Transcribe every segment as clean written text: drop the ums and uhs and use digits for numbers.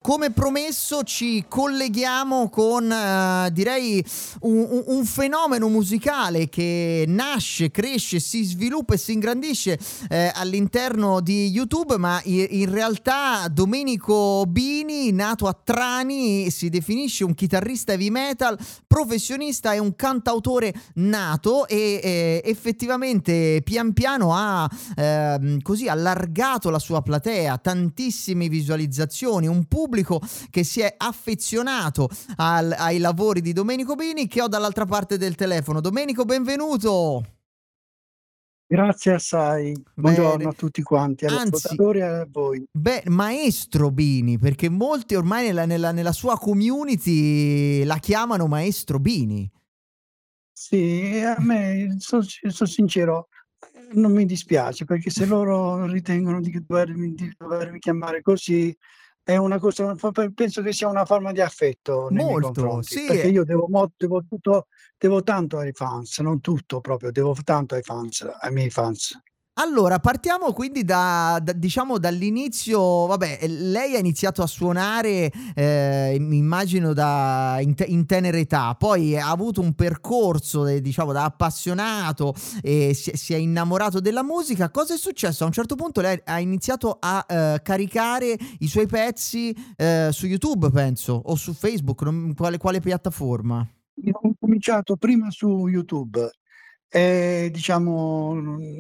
come promesso ci colleghiamo con direi un fenomeno musicale che nasce, cresce, si sviluppa e si ingrandisce all'interno di YouTube, ma in realtà Domenico Bini, nato a Trani, si definisce un chitarrista heavy metal, professionista e un cantautore nato e effettivamente pian piano ha così allargato la sua platea, tantissime visualizzazioni, un pubblico che si è affezionato ai lavori di Domenico Bini, che ho dall'altra parte del telefono. Domenico, benvenuto. Grazie assai. Bene, Buongiorno a tutti quanti, agli anzi, ascoltatori e a voi. maestro Bini, perché molti ormai nella sua community la chiamano maestro Bini. Sì, a me son sincero, non mi dispiace, perché se loro ritengono di dovermi chiamare così, è una cosa penso che sia una forma di affetto nei miei Molto, confronti, sì. perché io devo tanto ai fans, non tutto proprio, devo tanto ai miei fans. Allora, partiamo quindi diciamo dall'inizio. Vabbè, lei ha iniziato a suonare, immagino in tenera età, poi ha avuto un percorso, diciamo, da appassionato e si è innamorato della musica. Cosa è successo? A un certo punto lei ha iniziato a, caricare i suoi pezzi, su YouTube penso, o su Facebook, non quale piattaforma? Io ho cominciato prima su YouTube e diciamo,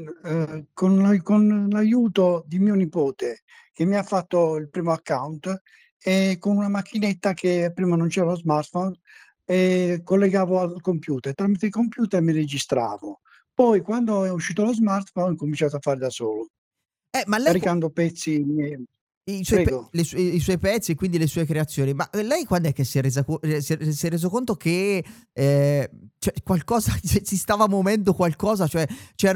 con l'aiuto di mio nipote che mi ha fatto il primo account e con una macchinetta che prima non c'era lo smartphone, collegavo al computer. Tramite il computer mi registravo. Poi quando è uscito lo smartphone ho cominciato a fare da solo, Ma lei caricando pezzi miei. I suoi pe Prego. i suoi pezzi e quindi le sue creazioni, ma, lei quand'è che si è reso conto che, cioè qualcosa si stava muovendo qualcosa, cioè c'era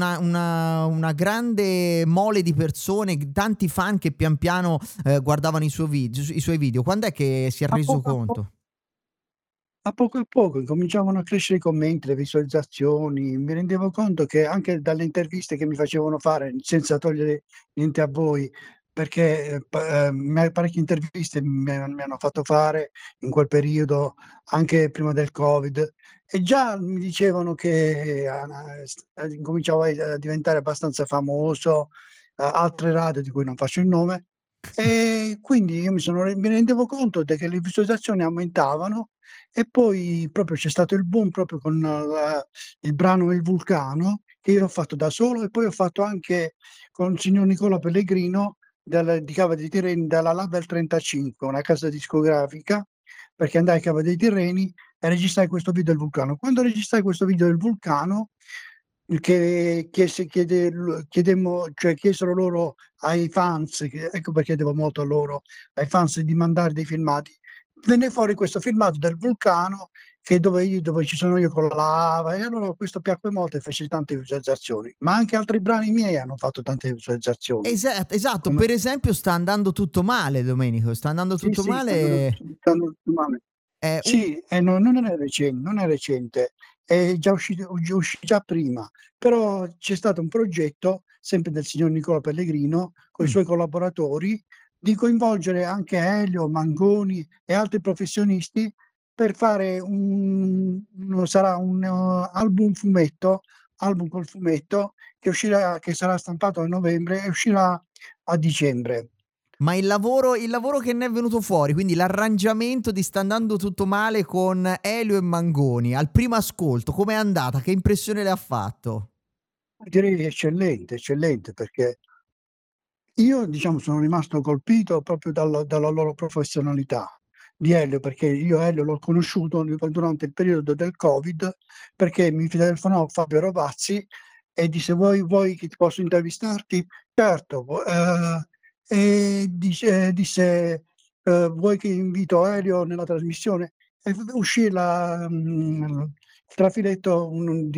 una grande mole di persone, tanti fan che pian piano, guardavano i suoi video. Quand'è che si è A reso poco a po conto? A poco a poco incominciavano a crescere i commenti, le visualizzazioni, mi rendevo conto che anche dalle interviste che mi facevano fare, senza togliere niente a voi, perché, parecchie interviste mi hanno fatto fare in quel periodo, anche prima del Covid, e già mi dicevano che incominciavo a diventare abbastanza famoso, altre radio di cui non faccio il nome, e quindi io mi rendevo conto de che le visualizzazioni aumentavano e poi proprio c'è stato il boom proprio con il brano Il Vulcano, che io l'ho fatto da solo e poi ho fatto anche con il signor Nicola Pellegrino di Cava dei Tirreni, dalla Label 35, una casa discografica, perché andai a Cava dei Tirreni e registrai questo video del vulcano. Quando registrai questo video del vulcano, che chiese chiede l chiedemmo cioè chiesero loro ai fans, che ecco perché chiedevo molto a loro, ai fans di mandare dei filmati. Venne fuori questo filmato del vulcano che dove ci sono io con la lava e allora questo piacque molto e fece tante visualizzazioni. Ma anche altri brani miei hanno fatto tante visualizzazioni. Esatto, Come per esempio "Sta andando tutto male", Domenico, "Sta andando Sì, tutto sì, male" stanno male. è u Sì, non è recente, uscì già prima, però c'è stato un progetto, sempre del signor Nicola Pellegrino, coi mh. suoi collaboratori, di coinvolgere anche Elio, Mangoni e altri professionisti per fare sarà un album col fumetto che sarà stampato a novembre e uscirà a dicembre. Ma il lavoro che ne è venuto fuori, quindi l'arrangiamento di "Sta andando tutto male" con Elio e Mangoni, al primo ascolto com'è andata? Che impressione le ha fatto? Direi eccellente, eccellente, perché io diciamo sono rimasto colpito proprio dalla loro professionalità. Di Elio, perché io Elio l'ho conosciuto durante il periodo del Covid, perché mi telefonò Fabio Rovazzi e disse: "Vuoi che ti posso intervistarti?" "Certo." E disse: "Vuoi che invito Elio nella trasmissione?" E uscì il trafiletto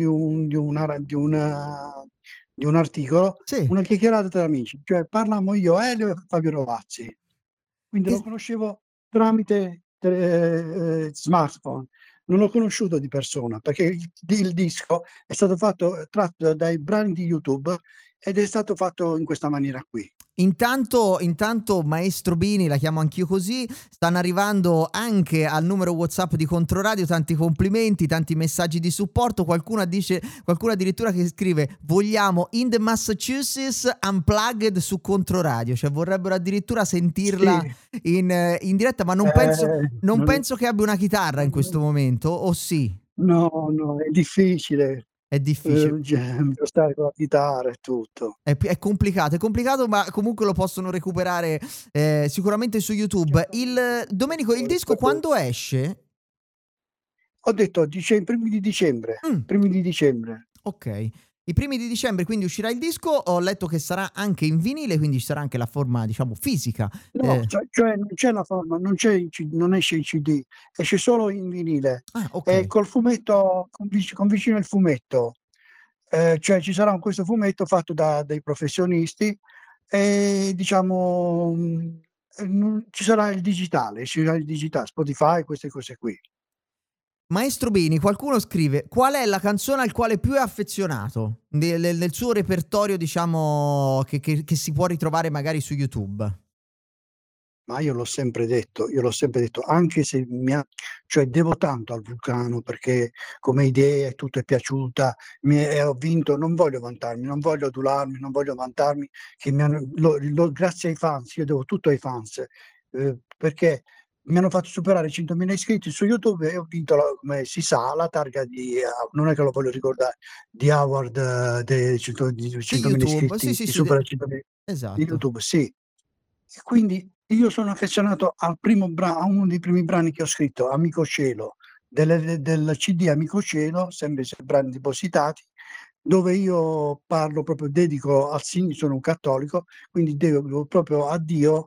di un articolo, Sì, una chiacchierata tra amici, cioè parlammo io, Elio e Fabio Rovazzi. Quindi lo es conoscevo tramite smartphone, non l'ho conosciuto di persona, perché il disco è stato fatto tratto dai brani di YouTube ed è stato fatto in questa maniera qui. Intanto Maestro Bini, la chiamo anch'io così, stanno arrivando anche al numero WhatsApp di Controradio tanti complimenti, tanti messaggi di supporto, qualcuno addirittura che scrive: "Vogliamo In the Massachusetts Unplugged su Controradio", cioè vorrebbero addirittura sentirla Sì, in diretta, ma non non penso che abbia una chitarra in questo non momento, o sì? no, no, è difficile, È difficile. stare con la chitarra e tutto. È complicato, ma comunque lo possono recuperare, sicuramente su YouTube. Domenico, il disco quando esce? Ho detto i primi di dicembre, Mh, primi di dicembre. okay. I primi di dicembre quindi uscirà il disco, ho letto che sarà anche in vinile, quindi ci sarà anche la forma diciamo fisica. No, cioè non c'è la forma, non c'è il C non esce il CD, esce solo in vinile e Okay. col fumetto con vicino il fumetto. Cioè ci sarà questo fumetto fatto da dei professionisti e diciamo, non ci sarà il digitale, uscirà il digitale, Spotify, queste cose qui. Maestro Bini, qualcuno scrive: "Qual è la canzone al quale più è affezionato nel suo repertorio diciamo che si può ritrovare magari su YouTube?" Ma io l'ho sempre detto, anche se cioè devo tanto al Vulcano perché come idea e tutto è piaciuta, ho vinto, non voglio vantarmi, non voglio adularmi, non voglio vantarmi che mi hanno grazie ai fans, io devo tutto ai fans, perché mi hanno fatto superare i 100.000 iscritti su YouTube e ho vinto come si sa, la targa non è che lo voglio ricordare, di award dei 100.000 Di YouTube, sì, iscritti, sì, chi sì, supera i 100.000 di esatto. YouTube, sì. E quindi io sono affezionato a uno dei primi brani che ho scritto, Amico Cielo, del CD Amico Cielo, sempre se brani depositati, dove io parlo proprio dedico al Sig sono un cattolico, quindi dedico proprio a Dio,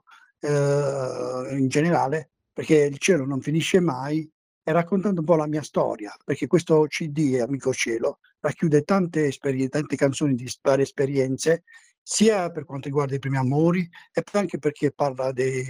in generale, perché il cielo non finisce mai, e raccontando un po' la mia storia, perché questo CD Amico Cielo racchiude tante canzoni di varie esperienze, sia per quanto riguarda i primi amori e poi anche perché parla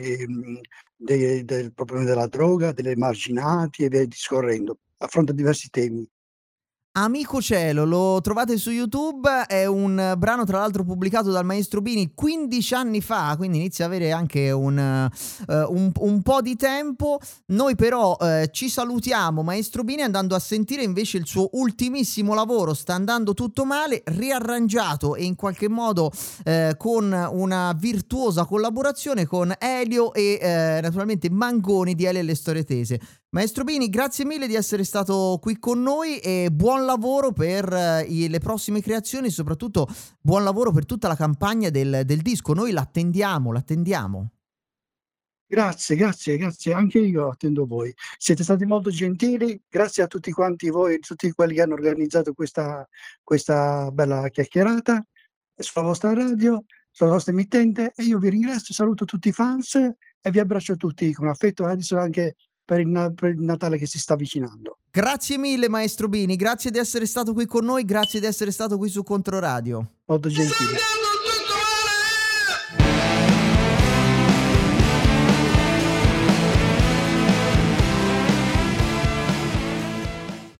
del problema della droga, dell'emarginati e via discorrendo. Affronta diversi temi. Amico Cielo, lo trovate su YouTube, è un brano tra l'altro pubblicato dal Maestro Bini 15 anni fa, quindi inizia a avere anche un po' di tempo. Noi però, ci salutiamo Maestro Bini andando a sentire invece il suo ultimissimo lavoro, Sta andando tutto male, riarrangiato e in qualche modo, con una virtuosa collaborazione con Elio e, naturalmente Mangoni di Elio e le Storie Tese. Maestro Bini, grazie mille di essere stato qui con noi e buon lavoro per le prossime creazioni, soprattutto buon lavoro per tutta la campagna del disco. Noi l'attendiamo, l'attendiamo. Grazie, grazie, grazie. Anche io attendo voi. Siete stati molto gentili. Grazie a tutti quanti voi, tutti quelli che hanno organizzato questa bella chiacchierata sulla vostra radio, sulla vostra emittente e io vi ringrazio, saluto tutti i fans e vi abbraccio tutti con affetto, adesso anche per il Natale che si sta avvicinando. Grazie mille Maestro Bini, grazie di essere stato qui con noi, grazie di essere stato qui su Controradio. Molto gentili.